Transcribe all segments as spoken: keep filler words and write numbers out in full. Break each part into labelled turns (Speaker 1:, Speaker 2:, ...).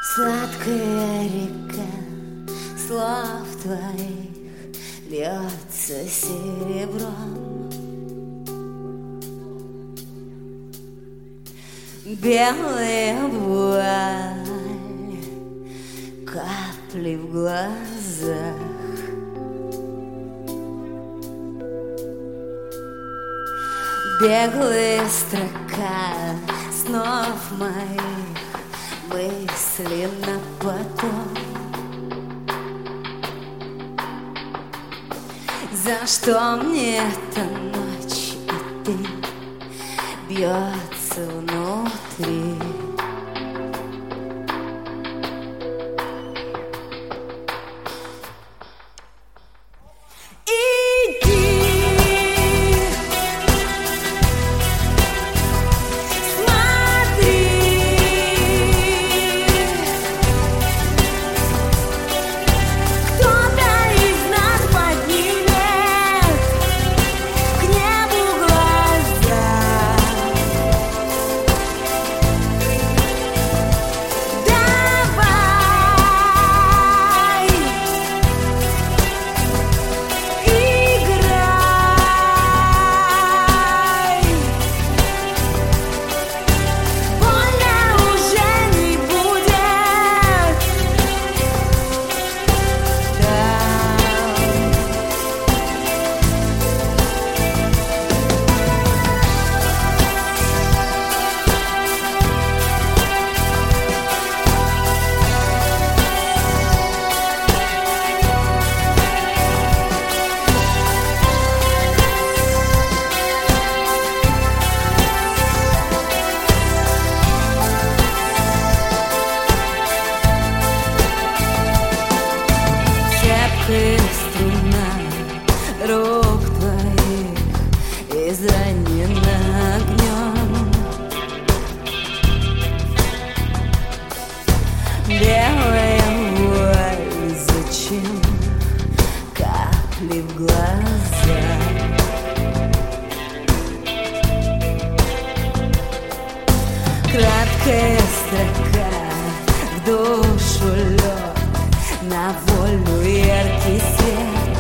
Speaker 1: Сладкая река слов твоих льется серебром. Белая вуаль, капли в глазах. Беглая строка снов моих, мысли на потом. За что мне эта ночь и ты бьется внутри? Струна рук твоих изранена огнем. Белая вуаль, зачем капли в глаза? Краткая строка в душу лёг, на волю яркий свет.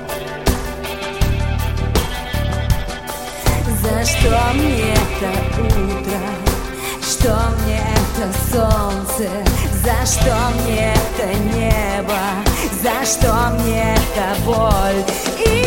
Speaker 1: За что мне это утро? Что мне это солнце? За что мне это небо? За что мне эта боль? И